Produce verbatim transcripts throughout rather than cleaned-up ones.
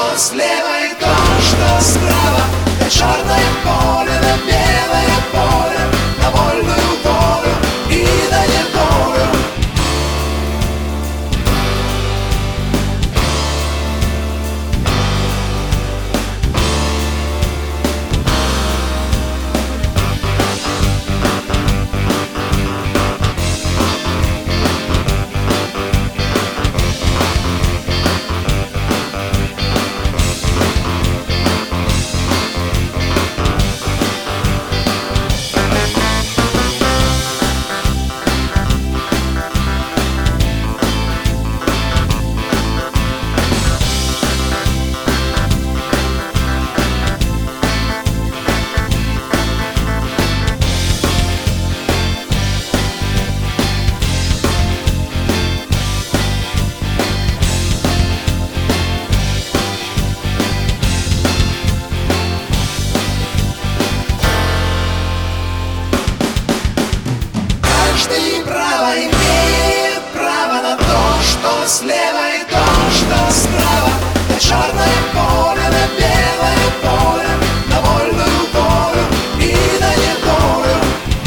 что слева и то, что справа. На черное поле, на белое поле, на вольную волю и на неволю. Каждый право имеет право на то, что слева и то, что справа. На черное поле, на белое поле, на вольную волю и на неволю.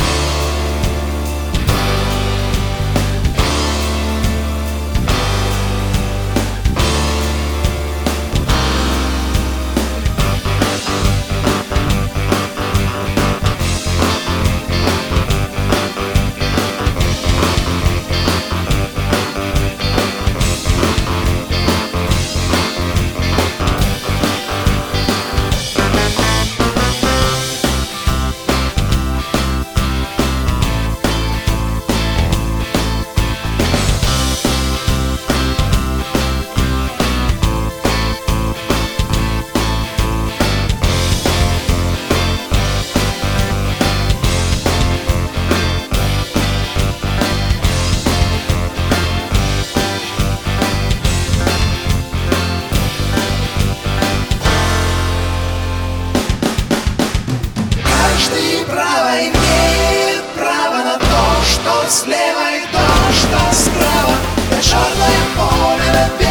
Каждый право имеет право на то, что слева и то, что справа. На черное поле, на